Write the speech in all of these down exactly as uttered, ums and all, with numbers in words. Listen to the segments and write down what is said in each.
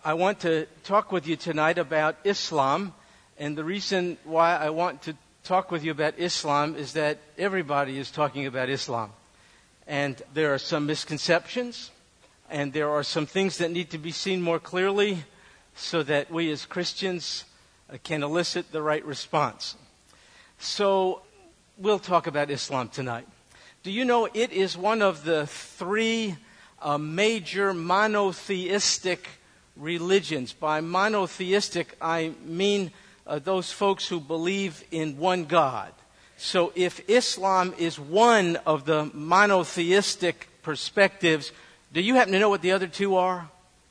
I want to talk with you tonight about Islam, and the reason why I want to talk with you about Islam is that everybody is talking about Islam. And there are some misconceptions, and there are some things that need to be seen more clearly so that we as Christians uh, can elicit the right response. So we'll talk about Islam tonight. Do you know it is one of the three uh, major monotheistic religions? By monotheistic, I mean uh, those folks who believe in one God. So if Islam is one of the monotheistic perspectives, do you happen to know what the other two are?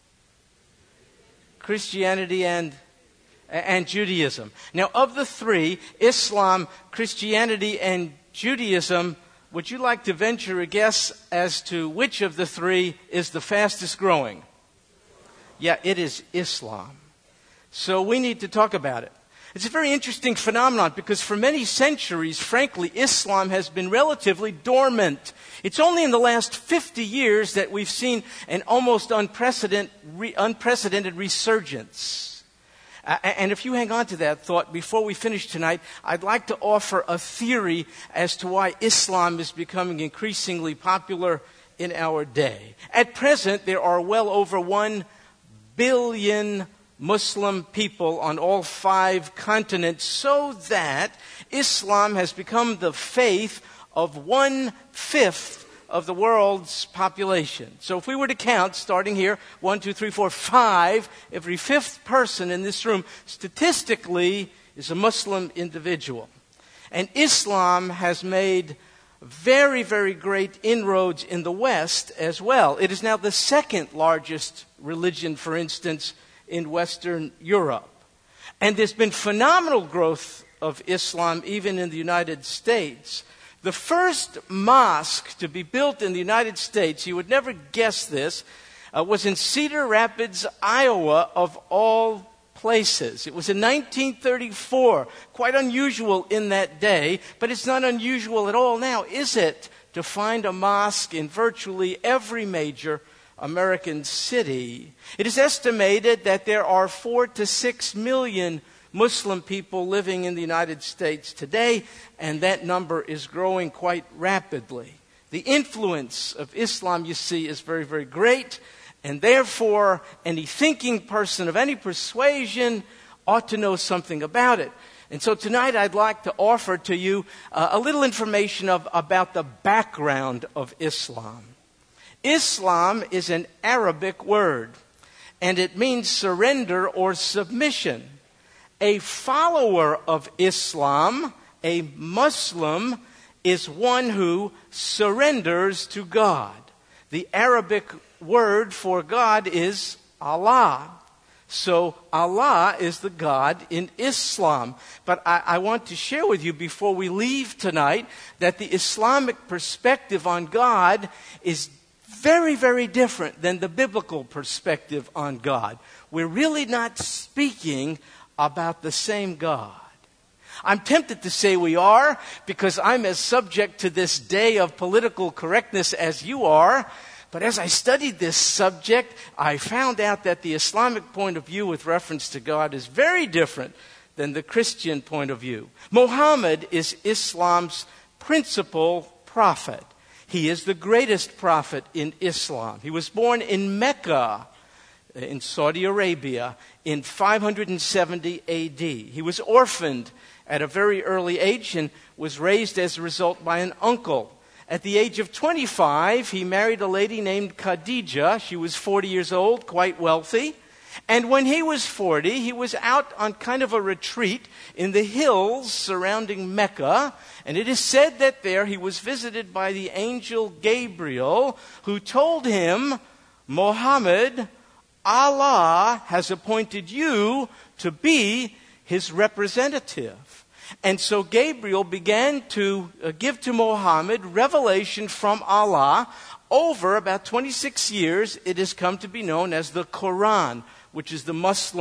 Christianity and and Judaism. Now, of the three, Islam, Christianity, and Judaism, would you like to venture a guess as to which of the three is the fastest growing? Yeah, it is Islam. So we need to talk about it. It's a very interesting phenomenon because for many centuries, frankly, Islam has been relatively dormant. It's only in the last fifty years that we've seen an almost unprecedented, re, unprecedented resurgence. Uh, and if you hang on to that thought, before we finish tonight, I'd like to offer a theory as to why Islam is becoming increasingly popular in our day. At present, there are well over one billion Muslim people on all five continents, so that Islam has become the faith of one-fifth of the world's population. So if we were to count, starting here, one, two, three, four, five, every fifth person in this room statistically is a Muslim individual. And Islam has made very, very great inroads in the West as well. It is now the second largest religion, for instance, in Western Europe. And there's been phenomenal growth of Islam even in the United States. The first mosque to be built in the United States, you would never guess this, uh, was in Cedar Rapids, Iowa, of all places. It was in nineteen thirty-four, quite unusual in that day, but it's not unusual at all now, is it, to find a mosque in virtually every major American city? It is estimated that there are four to six million Muslim people living in the United States today, and that number is growing quite rapidly. The influence of Islam, you see, is very, very great. And therefore, any thinking person of any persuasion ought to know something about it. And so tonight I'd like to offer to you uh, a little information of, about the background of Islam. Islam is an Arabic word, and it means surrender or submission. A follower of Islam, a Muslim, is one who surrenders to God. The Arabic word for God is Allah. So Allah is the God in Islam. But I, I want to share with you before we leave tonight that the Islamic perspective on God is very, very different than the biblical perspective on God. We're really not speaking about the same God. I'm tempted to say we are because I'm as subject to this day of political correctness as you are. But as I studied this subject, I found out that the Islamic point of view with reference to God is very different than the Christian point of view. Muhammad is Islam's principal prophet. He is the greatest prophet in Islam. He was born in Mecca, in Saudi Arabia, in five seventy A D. He was orphaned at a very early age and was raised as a result by an uncle. At the age of twenty-five, he married a lady named Khadija. She was forty years old, quite wealthy. And when he was forty, he was out on kind of a retreat in the hills surrounding Mecca. And it is said that there he was visited by the angel Gabriel, who told him, Muhammad, Allah has appointed you to be his representative. And so Gabriel began to uh, give to Muhammad revelation from Allah. Over about twenty-six years, it has come to be known as the Quran, which is the Muslim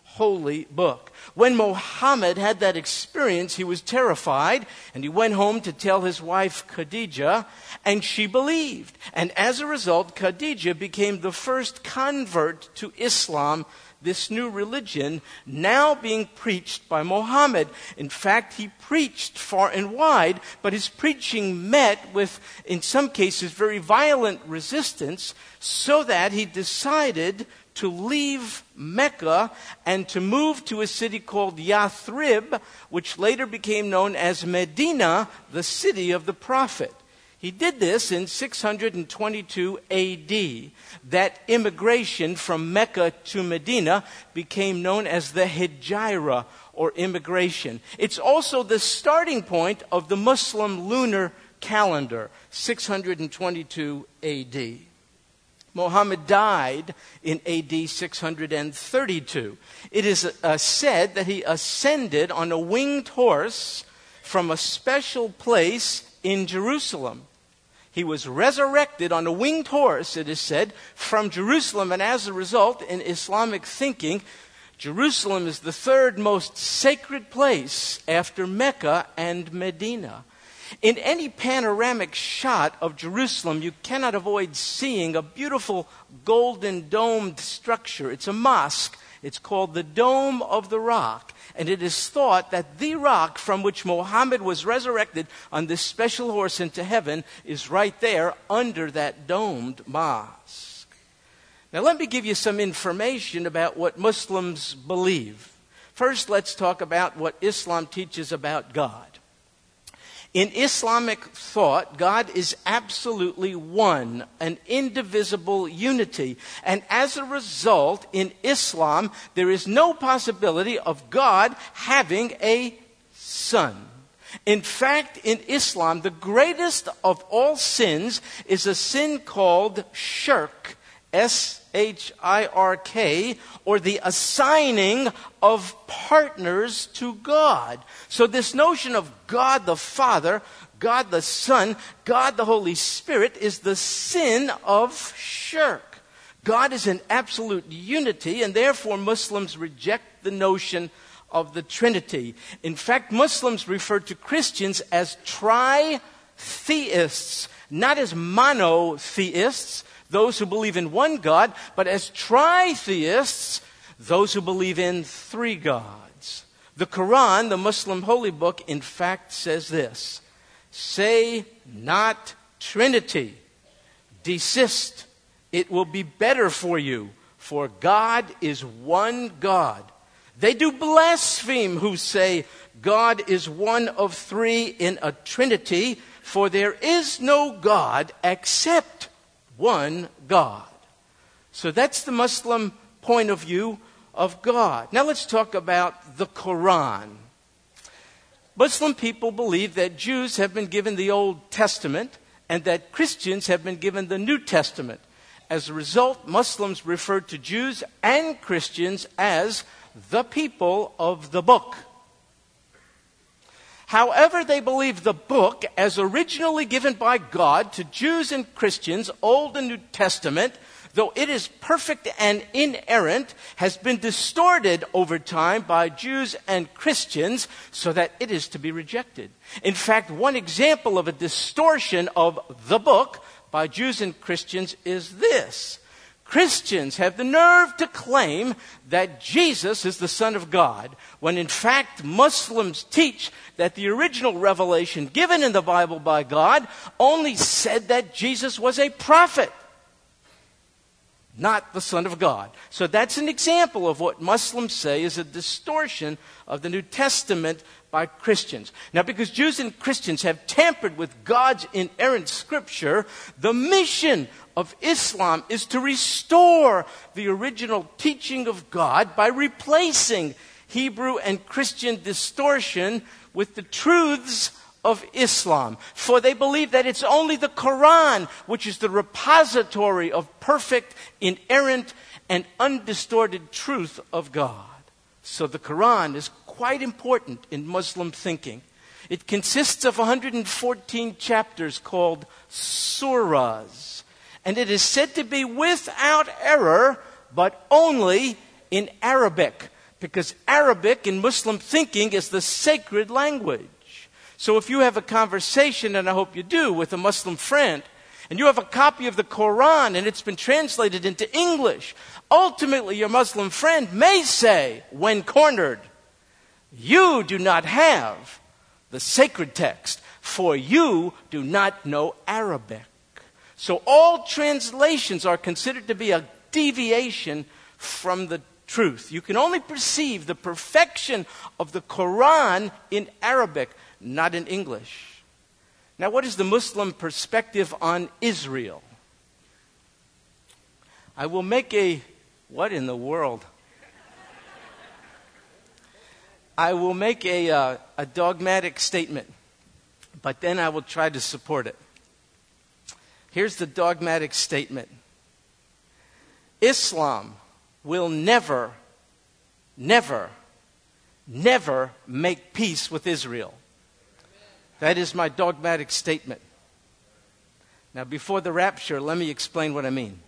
holy book. When Muhammad had that experience, he was terrified, and he went home to tell his wife Khadijah, and she believed. And as a result, Khadijah became the first convert to Islam, this new religion now being preached by Muhammad. In fact, he preached far and wide, but his preaching met with, in some cases, very violent resistance, so that he decided to leave Mecca and to move to a city called Yathrib, which later became known as Medina, the city of the prophet. He did this in six hundred twenty-two A D. That immigration from Mecca to Medina became known as the Hijra, or immigration. It's also the starting point of the Muslim lunar calendar, six hundred twenty-two A D. Muhammad died in A D six hundred thirty-two. It is uh, said that he ascended on a winged horse from a special place in Jerusalem. He was resurrected on a winged horse, it is said, from Jerusalem, and as a result, in Islamic thinking, Jerusalem is the third most sacred place after Mecca and Medina. In any panoramic shot of Jerusalem, you cannot avoid seeing a beautiful golden domed structure. It's a mosque. It's called the Dome of the Rock. And it is thought that the rock from which Muhammad was resurrected on this special horse into heaven is right there under that domed mosque. Now let me give you some information about what Muslims believe. First, let's talk about what Islam teaches about God. In Islamic thought, God is absolutely one, an indivisible unity. And as a result, in Islam, there is no possibility of God having a son. In fact, in Islam, the greatest of all sins is a sin called shirk, S H I R K, or the assigning of partners to God. So this notion of God the Father, God the Son, God the Holy Spirit is the sin of shirk. God is in absolute unity, and therefore Muslims reject the notion of the Trinity. In fact, Muslims refer to Christians as tri-theists, not as monotheists, those who believe in one God, but as tri-theists, those who believe in three gods. The Quran, the Muslim holy book, in fact says this: say not Trinity, desist, it will be better for you, for God is one God. They do blaspheme who say God is one of three in a Trinity, for there is no God except one God. So that's the Muslim point of view of God. Now let's talk about the Quran. Muslim people believe that Jews have been given the Old Testament and that Christians have been given the New Testament. As a result, Muslims refer to Jews and Christians as the people of the book. However, they believe the book, as originally given by God to Jews and Christians, Old and New Testament, though it is perfect and inerrant, has been distorted over time by Jews and Christians so that it is to be rejected. In fact, one example of a distortion of the book by Jews and Christians is this. Christians have the nerve to claim that Jesus is the Son of God, when in fact Muslims teach that the original revelation given in the Bible by God only said that Jesus was a prophet, not the Son of God. So that's an example of what Muslims say is a distortion of the New Testament by Christians. Now, because Jews and Christians have tampered with God's inerrant scripture, the mission of Islam is to restore the original teaching of God by replacing Hebrew and Christian distortion with the truths of Islam. For they believe that it's only the Quran which is the repository of perfect, inerrant, and undistorted truth of God. So the Quran is quite important in Muslim thinking. It consists of one hundred fourteen chapters called surahs. And it is said to be without error, but only in Arabic. Because Arabic in Muslim thinking is the sacred language. So if you have a conversation, and I hope you do, with a Muslim friend, and you have a copy of the Quran and it's been translated into English, ultimately your Muslim friend may say, when cornered, you do not have the sacred text, for you do not know Arabic. So all translations are considered to be a deviation from the truth. You can only perceive the perfection of the Quran in Arabic, not in English. Now, what is the Muslim perspective on Israel? I will make a, what in the world? I will make a, uh, a dogmatic statement, but then I will try to support it. Here's the dogmatic statement. Islam will never, never, never make peace with Israel. That is my dogmatic statement. Now, before the rapture, let me explain what I mean.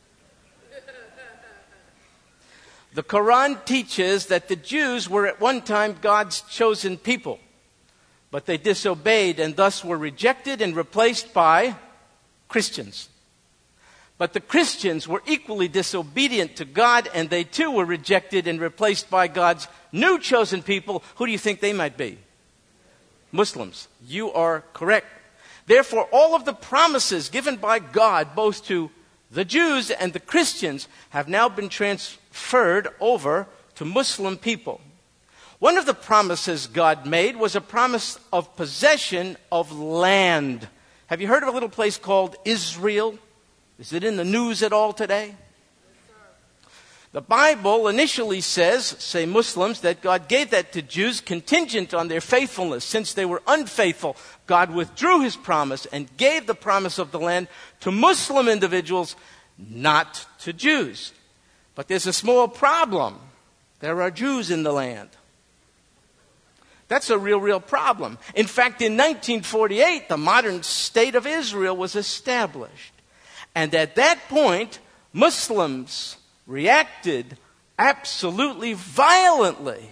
The Quran teaches that the Jews were at one time God's chosen people, but they disobeyed and thus were rejected and replaced by Christians. But the Christians were equally disobedient to God, and they too were rejected and replaced by God's new chosen people. Who do you think they might be? Muslims. You are correct. Therefore, all of the promises given by God, both to the Jews and the Christians, have now been transferred over to Muslim people. One of the promises God made was a promise of possession of land. Have you heard of a little place called Israel? Is it in the news at all today? The Bible initially says, say Muslims, that God gave that to Jews contingent on their faithfulness. Since they were unfaithful, God withdrew his promise and gave the promise of the land to Muslim individuals, not to Jews. But there's a small problem. There are Jews in the land. That's a real, real problem. In fact, in nineteen forty-eight, the modern state of Israel was established. And at that point, Muslims reacted absolutely violently.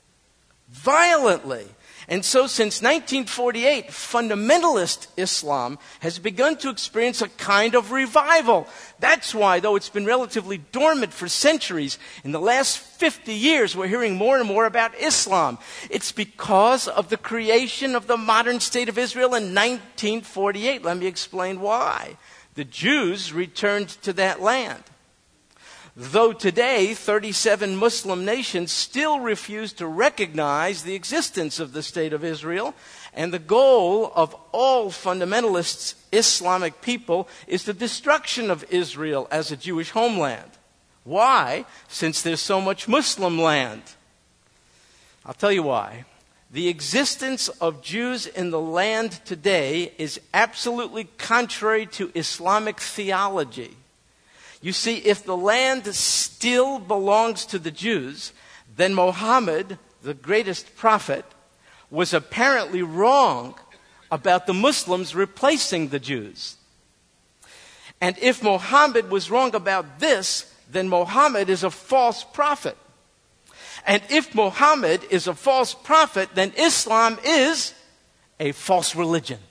Violently. And so since nineteen forty-eight, fundamentalist Islam has begun to experience a kind of revival. That's why, though it's been relatively dormant for centuries, in the last fifty years we're hearing more and more about Islam. It's because of the creation of the modern state of Israel in nineteen forty-eight. Let me explain why. The Jews returned to that land. Though today, thirty-seven Muslim nations still refuse to recognize the existence of the State of Israel, and the goal of all fundamentalist Islamic people is the destruction of Israel as a Jewish homeland. Why? Since there's so much Muslim land. I'll tell you why. The existence of Jews in the land today is absolutely contrary to Islamic theology. You see, if the land still belongs to the Jews, then Muhammad, the greatest prophet, was apparently wrong about the Muslims replacing the Jews. And if Muhammad was wrong about this, then Muhammad is a false prophet. And if Muhammad is a false prophet, then Islam is a false religion.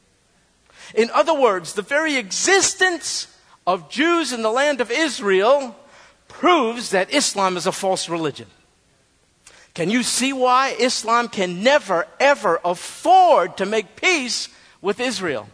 In other words, the very existence of Jews in the land of Israel proves that Islam is a false religion. Can you see why Islam can never, ever afford to make peace with Israel?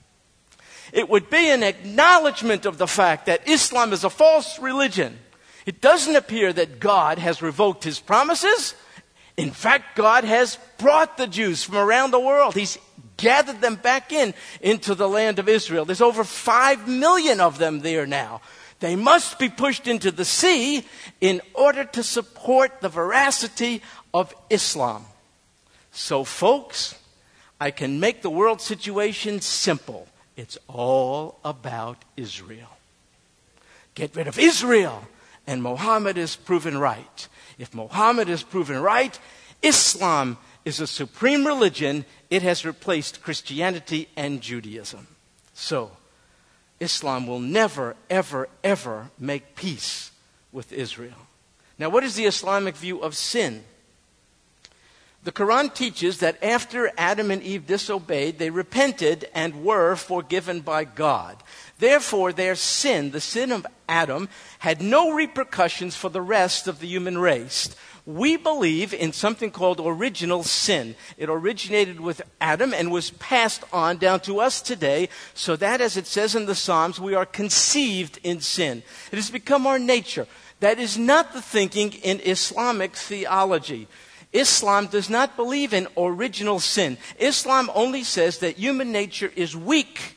It would be an acknowledgement of the fact that Islam is a false religion. It doesn't appear that God has revoked his promises. In fact, God has brought the Jews from around the world. He's gathered them back in into the land of Israel. There's over five million of them there now. They must be pushed into the sea in order to support the veracity of Islam. So, folks, I can make the world situation simple. It's all about Israel. Get rid of Israel, and Muhammad is proven right. If Muhammad is proven right, Islam is a supreme religion. It has replaced Christianity and Judaism. So, Islam will never, ever, ever make peace with Israel. Now, what is the Islamic view of sin? The Quran teaches that after Adam and Eve disobeyed, they repented and were forgiven by God. Therefore, their sin, the sin of Adam, had no repercussions for the rest of the human race. We believe in something called original sin. It originated with Adam and was passed on down to us today, so that, as it says in the Psalms, we are conceived in sin. It has become our nature. That is not the thinking in Islamic theology. Islam does not believe in original sin. Islam only says that human nature is weak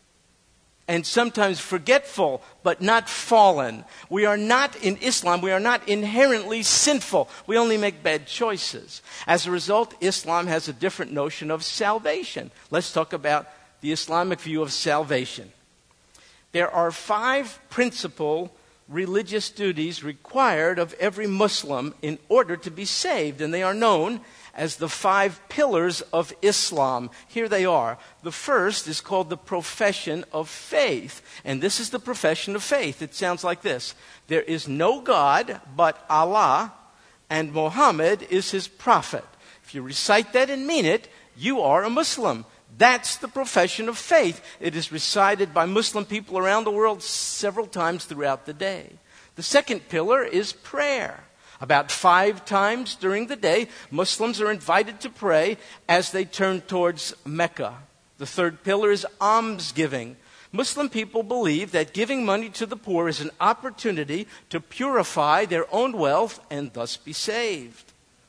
and sometimes forgetful, but not fallen. We are not, in Islam, we are not inherently sinful. We only make bad choices. As a result, Islam has a different notion of salvation. Let's talk about the Islamic view of salvation. There are five principal religious duties required of every Muslim in order to be saved, and they are known as the five pillars of Islam. Here they are. The first is called the profession of faith, and this is the profession of faith. It sounds like this: there is no God but Allah, and Muhammad is his prophet. If you recite that and mean it, you are a Muslim. That's the profession of faith. It is recited by Muslim people around the world several times throughout the day. The second pillar is prayer. About five times during the day, Muslims are invited to pray as they turn towards Mecca. The third pillar is almsgiving. Muslim people believe that giving money to the poor is an opportunity to purify their own wealth and thus be saved.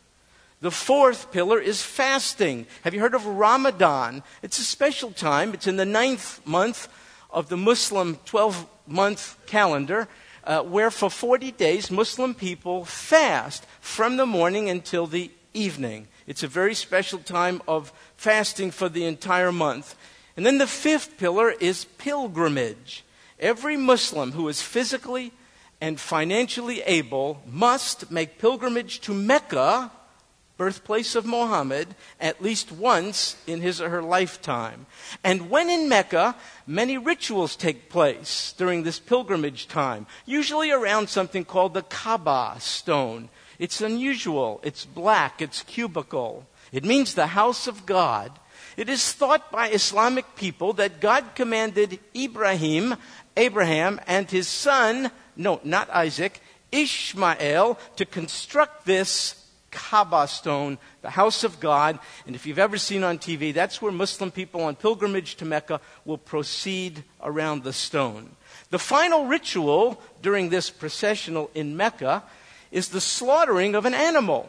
The fourth pillar is fasting. Have you heard of Ramadan? It's a special time. It's in the ninth month of the Muslim twelve-month calendar, uh, where for forty days Muslim people fast from the morning until the evening. It's a very special time of fasting for the entire month. And then the fifth pillar is pilgrimage. Every Muslim who is physically and financially able must make pilgrimage to Mecca, birthplace of Muhammad, at least once in his or her lifetime. And when in Mecca, many rituals take place during this pilgrimage time, usually around something called the Kaaba stone. It's unusual. It's black. It's cubical. It means the house of God. It is thought by Islamic people that God commanded Ibrahim, Abraham, and his son, no, not Isaac, Ishmael, to construct this Kaaba stone, the house of God. And if you've ever seen on T V, that's where Muslim people on pilgrimage to Mecca will proceed around the stone. The final ritual during this processional in Mecca is the slaughtering of an animal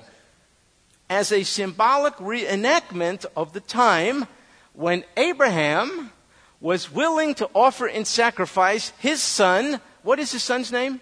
as a symbolic reenactment of the time when Abraham was willing to offer in sacrifice his son. What is his son's name?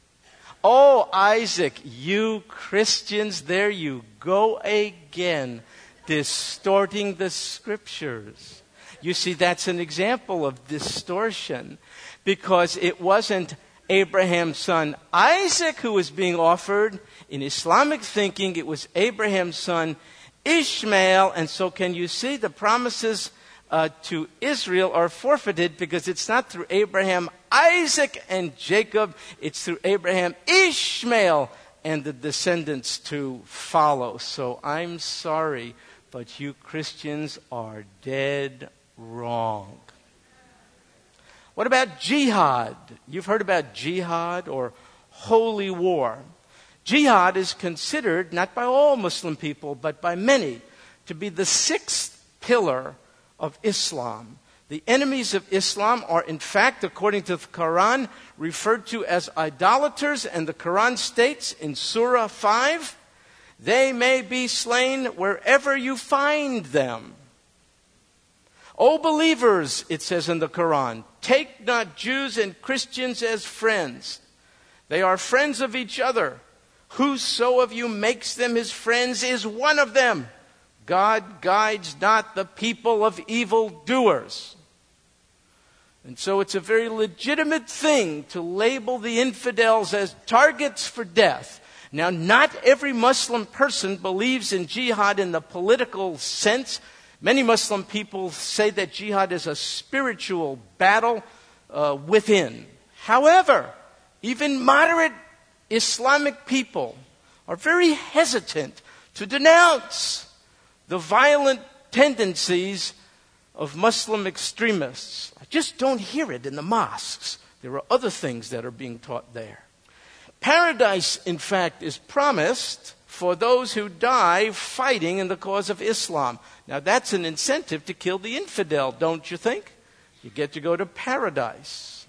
Oh, Isaac. You Christians, there you go again, distorting the scriptures. You see, that's an example of distortion, because it wasn't Abraham's son Isaac who was being offered. In Islamic thinking, it was Abraham's son Ishmael. And so can you see the promises uh, to Israel are forfeited, because it's not through Abraham, Isaac, and Jacob. It's through Abraham, Ishmael, and the descendants to follow. So I'm sorry, but you Christians are dead wrong. What about jihad? You've heard about jihad or holy war. Jihad is considered, not by all Muslim people, but by many, to be the sixth pillar of Islam. The enemies of Islam are, in fact, according to the Quran, referred to as idolaters, and the Quran states in Surah five, they may be slain wherever you find them. O believers, it says in the Quran, take not Jews and Christians as friends. They are friends of each other. Whoso of you makes them his friends is one of them. God guides not the people of evildoers. And so it's a very legitimate thing to label the infidels as targets for death. Now, not every Muslim person believes in jihad in the political sense. Many Muslim people say that jihad is a spiritual battle uh, within. However, even moderate Islamic people are very hesitant to denounce the violent tendencies of Muslim extremists. I just don't hear it in the mosques. There are other things that are being taught there. Paradise, in fact, is promised for those who die fighting in the cause of Islam. Now, that's an incentive to kill the infidel, don't you think? You get to go to paradise.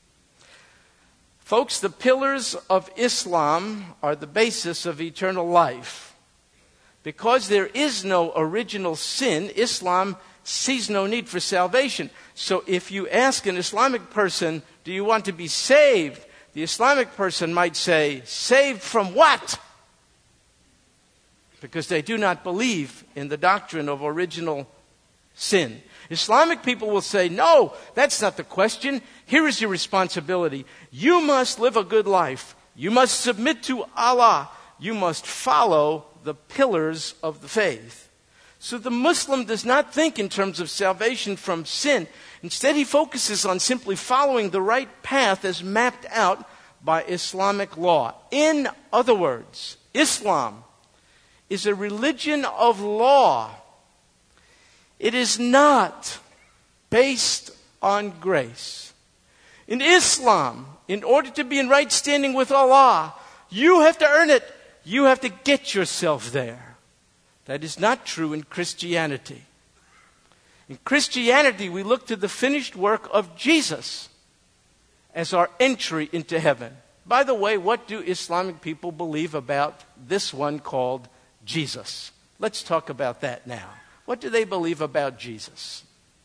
Folks, the pillars of Islam are the basis of eternal life. Because there is no original sin, Islam sees no need for salvation. So if you ask an Islamic person, do you want to be saved? The Islamic person might say, saved from what? Because they do not believe in the doctrine of original sin. Islamic people will say, no, that's not the question. Here is your responsibility. You must live a good life. You must submit to Allah. You must follow the pillars of the faith. So the Muslim does not think in terms of salvation from sin. Instead, he focuses on simply following the right path as mapped out by Islamic law. In other words, Islam is a religion of law. It is not based on grace. In Islam, in order to be in right standing with Allah, you have to earn it. You have to get yourself there. That is not true in Christianity. In Christianity, we look to the finished work of Jesus as our entry into heaven. By the way, what do Islamic people believe about this one called Jesus? Let's talk about that now. What do they believe about Jesus?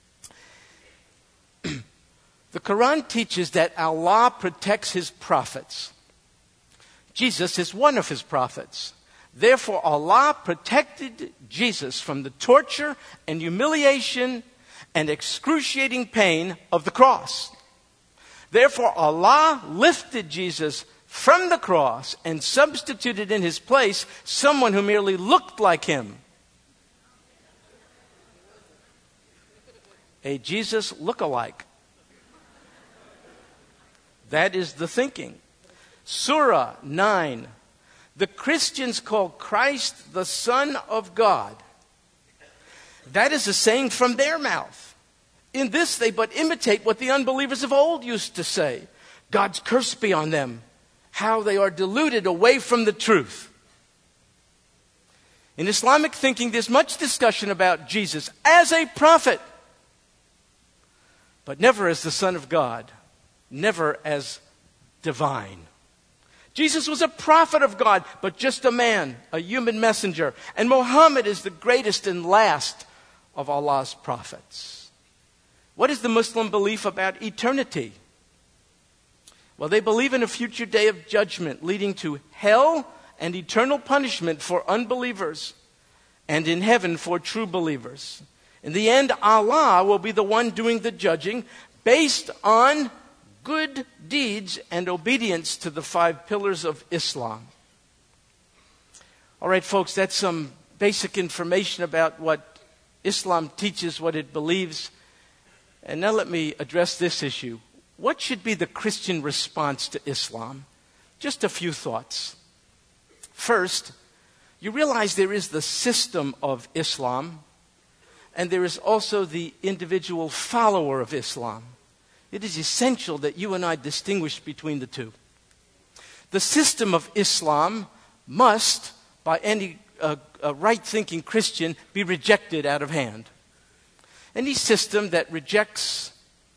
The Quran teaches that Allah protects his prophets. Jesus is one of his prophets. Therefore, Allah protected Jesus from the torture and humiliation and excruciating pain of the cross. Therefore, Allah lifted Jesus from the cross and substituted in his place someone who merely looked like him. A Jesus look-alike. That is the thinking. Surah nine. The Christians call Christ the Son of God. That is a saying from their mouth. In this they but imitate what the unbelievers of old used to say. God's curse be on them. How they are deluded away from the truth. In Islamic thinking, there's much discussion about Jesus as a prophet, but never as the Son of God, never as divine. Jesus was a prophet of God, but just a man, a human messenger. And Muhammad is the greatest and last of Allah's prophets. What is the Muslim belief about eternity? Well, they believe in a future day of judgment leading to hell and eternal punishment for unbelievers, and in heaven for true believers. In the end, Allah will be the one doing the judging based on good deeds and obedience to the five pillars of Islam. All right, folks, that's some basic information about what Islam teaches, what it believes. And now let me address this issue. What should be the Christian response to Islam? Just a few thoughts. First, you realize there is the system of Islam, and there is also the individual follower of Islam. It is essential that you and I distinguish between the two. The system of Islam must, by any uh, uh, right-thinking Christian, be rejected out of hand. Any system that rejects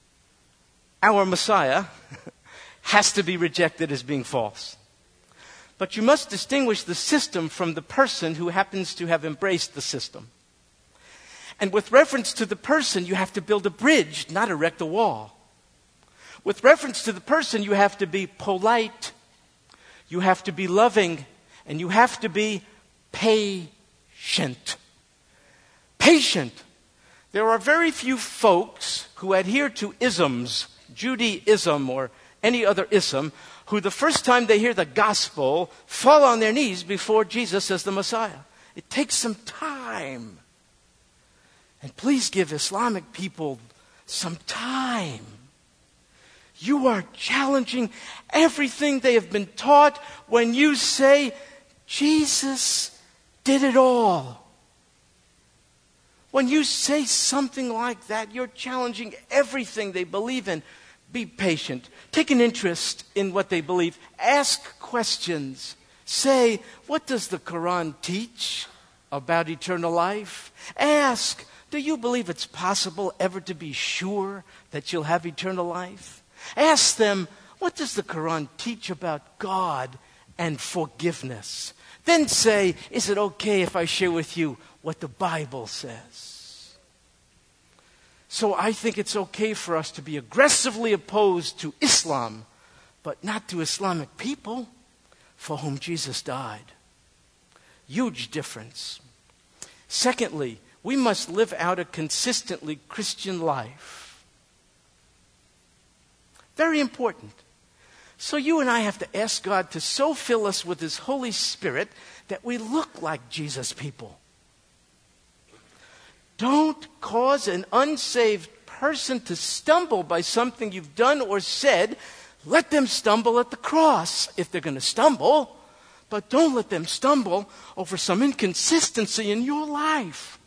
our Messiah has to be rejected as being false. But you must distinguish the system from the person who happens to have embraced the system. And with reference to the person, you have to build a bridge, not erect a wall. With reference to the person, you have to be polite, you have to be loving, and you have to be patient. Patient. There are very few folks who adhere to isms, Judaism or any other ism, who the first time they hear the gospel fall on their knees before Jesus as the Messiah. It takes some time. And please give Islamic people some time. You are challenging everything they have been taught when you say, Jesus did it all. When you say something like that, you're challenging everything they believe in. Be patient. Take an interest in what they believe. Ask questions. Say, what does the Quran teach about eternal life? Ask, do you believe it's possible ever to be sure that you'll have eternal life? Ask them, what does the Quran teach about God and forgiveness? Then say, is it okay if I share with you what the Bible says? So I think it's okay for us to be aggressively opposed to Islam, but not to Islamic people for whom Jesus died. Huge difference. Secondly, we must live out a consistently Christian life. Very important. So you and I have to ask God to so fill us with His Holy Spirit that we look like Jesus people. Don't cause an unsaved person to stumble by something you've done or said. Let them stumble at the cross if they're going to stumble. But don't let them stumble over some inconsistency in your life.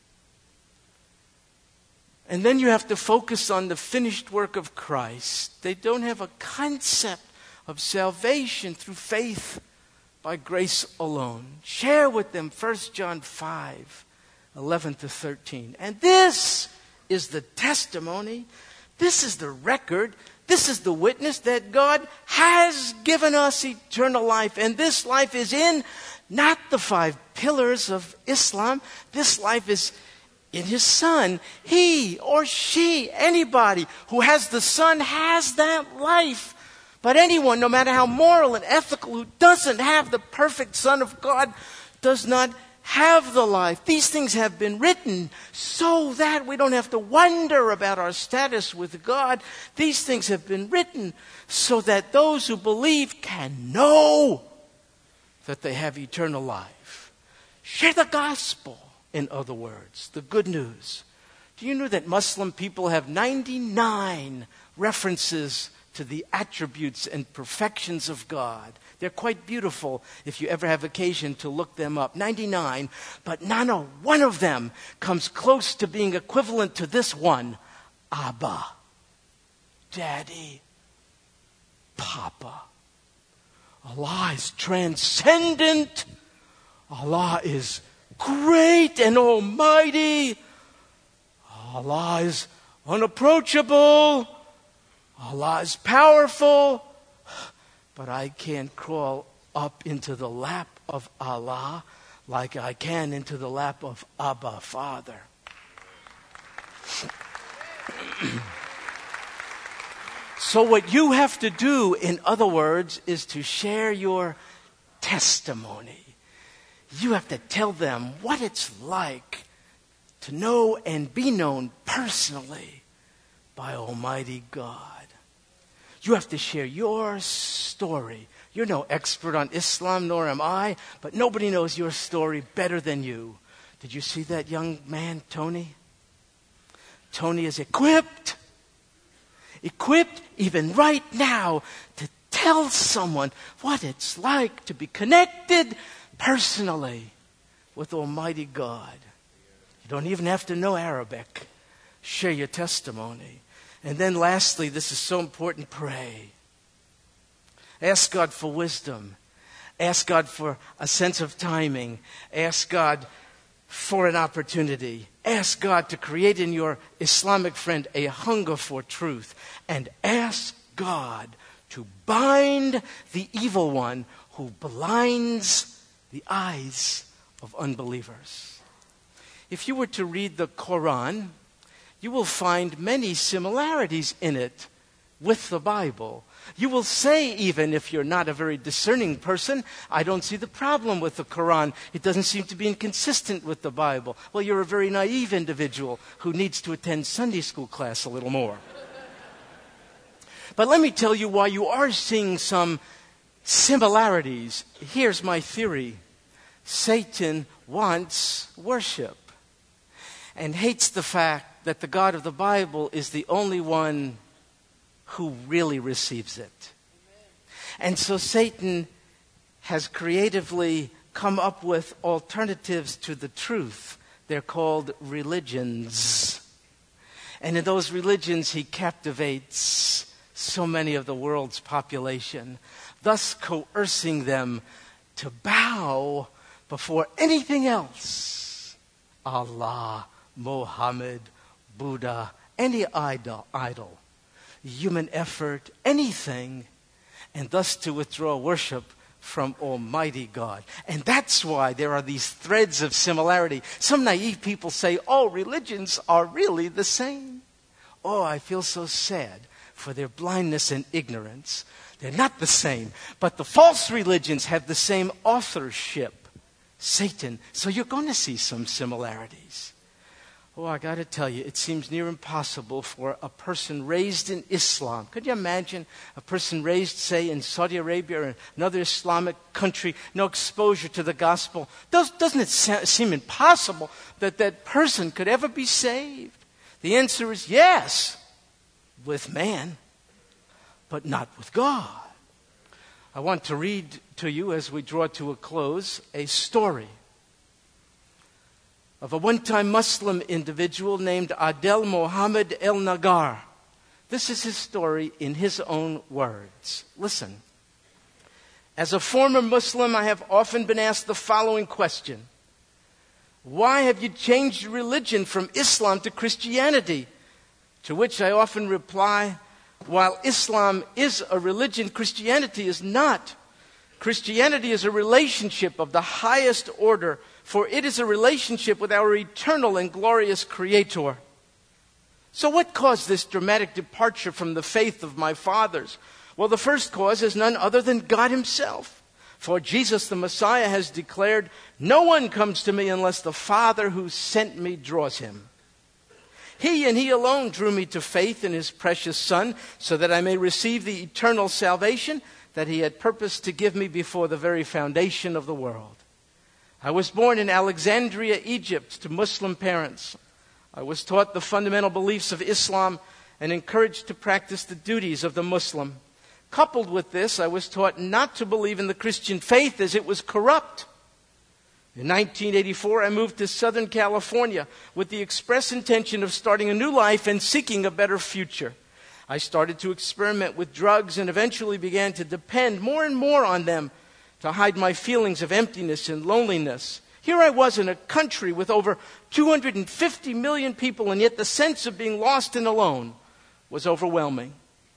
And then you have to focus on the finished work of Christ. They don't have a concept of salvation through faith by grace alone. Share with them First John five, eleven to thirteen. And this is the testimony, this is the record, this is the witness that God has given us eternal life. And this life is in not the five pillars of Islam. This life is in His Son. He or she, anybody who has the Son has that life. But anyone, no matter how moral and ethical, who doesn't have the perfect Son of God does not have the life. These things have been written so that we don't have to wonder about our status with God. These things have been written so that those who believe can know that they have eternal life. Share the gospel, in other words, the good news. Do you know that Muslim people have ninety-nine references to the attributes and perfections of God? They're quite beautiful if you ever have occasion to look them up. ninety-nine, but none of one of them comes close to being equivalent to this one. Abba, Daddy, Papa. Allah is transcendent. Allah is great and almighty. Allah is unapproachable. Allah is powerful. But I can't crawl up into the lap of Allah like I can into the lap of Abba, Father. So what you have to do, in other words, is to share your testimony. You have to tell them what it's like to know and be known personally by Almighty God. You have to share your story. You're no expert on Islam, nor am I, but nobody knows your story better than you. Did you see that young man, Tony? Tony is equipped, equipped even right now to tell someone what it's like to be connected personally with Almighty God. You don't even have to know Arabic. Share your testimony. And then lastly, this is so important, pray. Ask God for wisdom. Ask God for a sense of timing. Ask God for an opportunity. Ask God to create in your Islamic friend a hunger for truth. And ask God to bind the evil one who blinds the eyes of unbelievers. If you were to read the Quran, you will find many similarities in it with the Bible. You will say, even if you're not a very discerning person, I don't see the problem with the Quran. It doesn't seem to be inconsistent with the Bible. Well, you're a very naive individual who needs to attend Sunday school class a little more. But let me tell you why you are seeing some similarities. Here's my theory. Satan wants worship and hates the fact that the God of the Bible is the only one who really receives it. And so Satan has creatively come up with alternatives to the truth. They're called religions. And in those religions, he captivates so many of the world's population, thus coercing them to bow before anything else. Allah, Muhammad, Buddha, any idol, idol, human effort, anything, and thus to withdraw worship from Almighty God. And that's why there are these threads of similarity. Some naive people say, oh, religions are really the same. Oh, I feel so sad for their blindness and ignorance. They're not the same. But the false religions have the same authorship, Satan. So you're going to see some similarities. Oh, I got to tell you, it seems near impossible for a person raised in Islam. Could you imagine a person raised, say, in Saudi Arabia or another Islamic country, no exposure to the gospel? Does, doesn't it seem impossible that that person could ever be saved? The answer is yes, with man, but not with God. I want to read to you, as we draw to a close, a story of a one-time Muslim individual named Adel Mohammed El Nagar. This is his story in his own words. Listen. As a former Muslim, I have often been asked the following question. Why have you changed your religion from Islam to Christianity? To which I often reply, while Islam is a religion, Christianity is not. Christianity is a relationship of the highest order, for it is a relationship with our eternal and glorious Creator. So what caused this dramatic departure from the faith of my fathers? Well, the first cause is none other than God Himself. For Jesus the Messiah has declared, no one comes to me unless the Father who sent me draws him. He and He alone drew me to faith in His precious Son, so that I may receive the eternal salvation that He had purposed to give me before the very foundation of the world. I was born in Alexandria, Egypt, to Muslim parents. I was taught the fundamental beliefs of Islam and encouraged to practice the duties of the Muslim. Coupled with this, I was taught not to believe in the Christian faith as it was corrupt. In nineteen eighty-four, I moved to Southern California with the express intention of starting a new life and seeking a better future. I started to experiment with drugs and eventually began to depend more and more on them to hide my feelings of emptiness and loneliness. Here I was in a country with over two hundred fifty million people, and yet the sense of being lost and alone was overwhelming.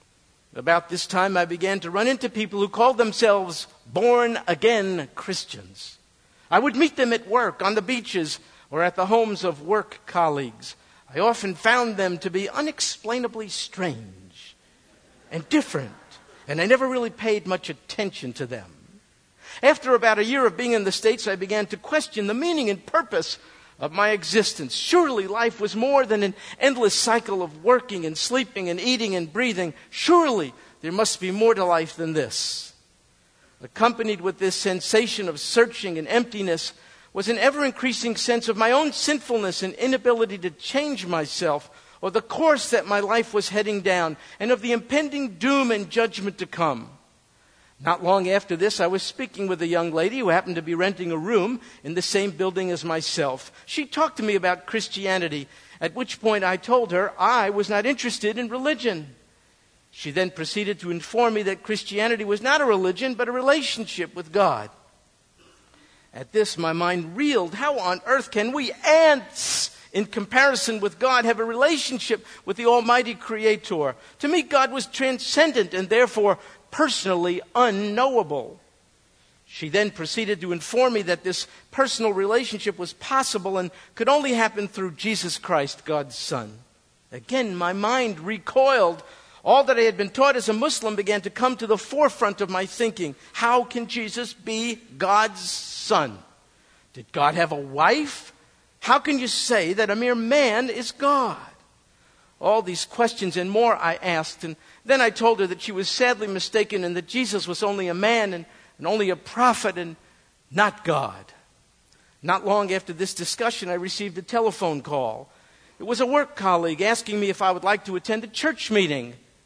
About this time, I began to run into people who called themselves born-again Christians. I would meet them at work, on the beaches, or at the homes of work colleagues. I often found them to be unexplainably strange and different, and I never really paid much attention to them. After about a year of being in the States, I began to question the meaning and purpose of my existence. Surely life was more than an endless cycle of working and sleeping and eating and breathing. Surely there must be more to life than this. Accompanied with this sensation of searching and emptiness was an ever-increasing sense of my own sinfulness and inability to change myself or the course that my life was heading down, and of the impending doom and judgment to come. Not long after this, I was speaking with a young lady who happened to be renting a room in the same building as myself. She talked to me about Christianity, at which point I told her I was not interested in religion. She then proceeded to inform me that Christianity was not a religion, but a relationship with God. At this, my mind reeled. How on earth can we ants, in comparison with God, have a relationship with the Almighty Creator? To me, God was transcendent and therefore personally unknowable. She then proceeded to inform me that this personal relationship was possible and could only happen through Jesus Christ, God's Son. Again, my mind recoiled. All that I had been taught as a Muslim began to come to the forefront of my thinking. How can Jesus be God's Son? Did God have a wife? How can you say that a mere man is God? All these questions and more I asked, and then I told her that she was sadly mistaken and that Jesus was only a man and, and only a prophet and not God. Not long after this discussion, I received a telephone call. It was a work colleague asking me if I would like to attend a church meeting.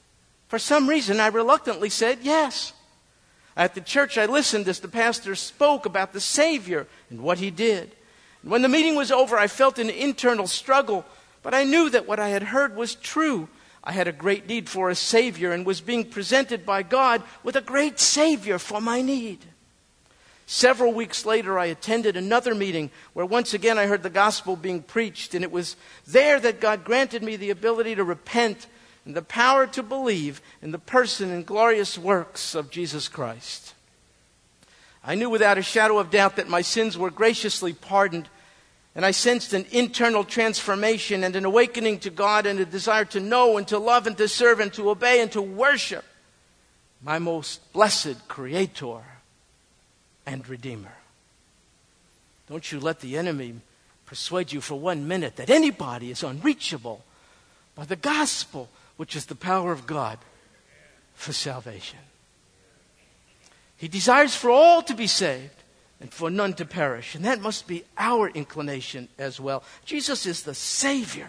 For some reason, I reluctantly said yes. At the church, I listened as the pastor spoke about the Savior and what he did. And when the meeting was over, I felt an internal struggle, but I knew that what I had heard was true. I had a great need for a Savior and was being presented by God with a great Savior for my need. Several weeks later, I attended another meeting where once again I heard the gospel being preached, and it was there that God granted me the ability to repent and the power to believe in the person and glorious works of Jesus Christ. I knew without a shadow of doubt that my sins were graciously pardoned, and I sensed an internal transformation and an awakening to God and a desire to know and to love and to serve and to obey and to worship my most blessed Creator and Redeemer. Don't you let the enemy persuade you for one minute that anybody is unreachable by the gospel, which is the power of God for salvation. He desires for all to be saved and for none to perish. And that must be our inclination as well. Jesus is the Savior.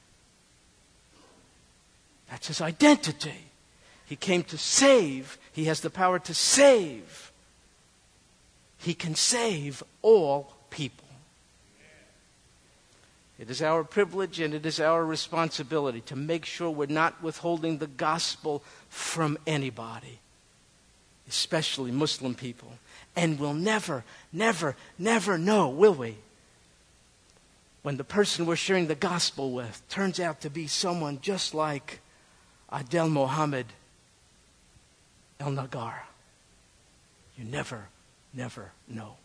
That's his identity. He came to save. He has the power to save. He can save all people. It is our privilege and it is our responsibility to make sure we're not withholding the gospel from anybody, especially Muslim people. And we'll never, never, never know, will we, when the person we're sharing the gospel with turns out to be someone just like Adel Mohammed El Nagar. You never, never know.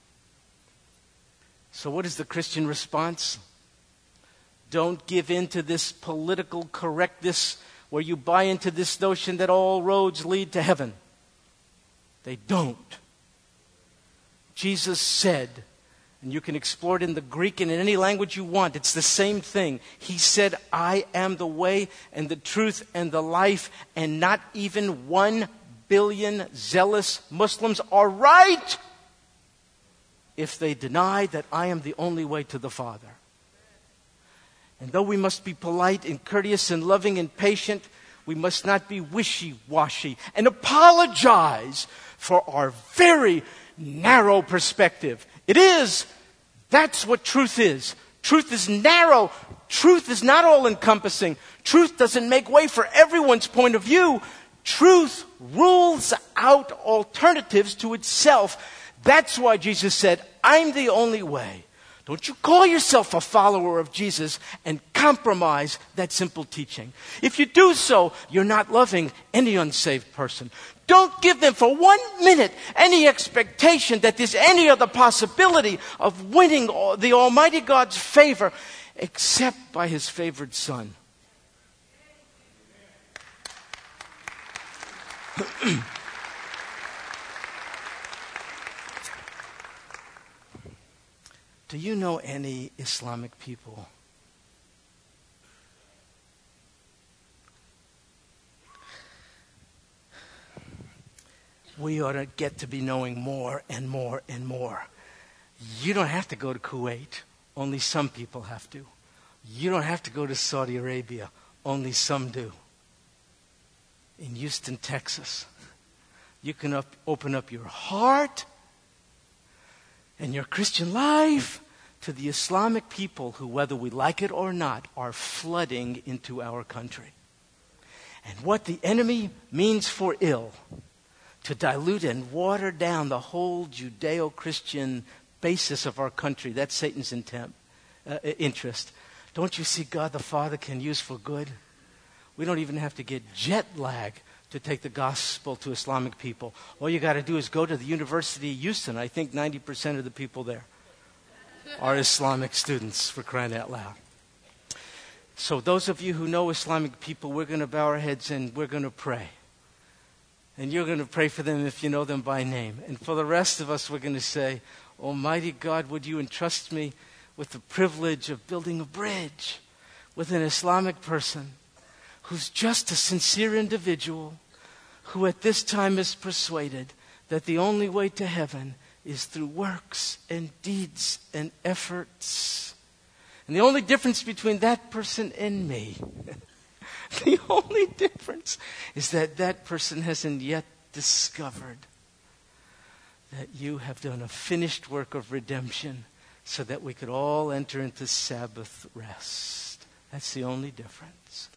So what is the Christian response? Don't give in to this political correctness where you buy into this notion that all roads lead to heaven. They don't. Jesus said, and you can explore it in the Greek and in any language you want, it's the same thing. He said, I am the way and the truth and the life, and not even one billion zealous Muslims are right if they deny that I am the only way to the Father. And though we must be polite and courteous and loving and patient, we must not be wishy-washy and apologize for our very narrow perspective. It is. That's what truth is. Truth is narrow. Truth is not all-encompassing. Truth doesn't make way for everyone's point of view. Truth rules out alternatives to itself. That's why Jesus said, I'm the only way. Don't you call yourself a follower of Jesus and compromise that simple teaching. If you do so, you're not loving any unsaved person. Don't give them for one minute any expectation that there's any other possibility of winning the Almighty God's favor except by His favored Son. Do you know any Islamic people we ought to get to be knowing more and more and more? You don't have to go to Kuwait. Only some people have to. You don't have to go to Saudi Arabia. Only some do. In Houston, Texas, you can up, open up your heart and your Christian life to the Islamic people who, whether we like it or not, are flooding into our country. And what the enemy means for ill, to dilute and water down the whole Judeo-Christian basis of our country, that's Satan's intent, uh, interest. Don't you see God the Father can use for good? We don't even have to get jet lag to take the gospel to Islamic people. All you got to do is go to the University of Houston. I think ninety percent of the people there are Islamic students, for crying out loud. So those of you who know Islamic people, we're going to bow our heads and we're going to pray. And you're going to pray for them if you know them by name. And for the rest of us, we're going to say, Almighty God, would you entrust me with the privilege of building a bridge with an Islamic person who's just a sincere individual who at this time is persuaded that the only way to heaven is through works and deeds and efforts. And the only difference between that person and me The only difference is that that person hasn't yet discovered that you have done a finished work of redemption so that we could all enter into Sabbath rest. That's the only difference.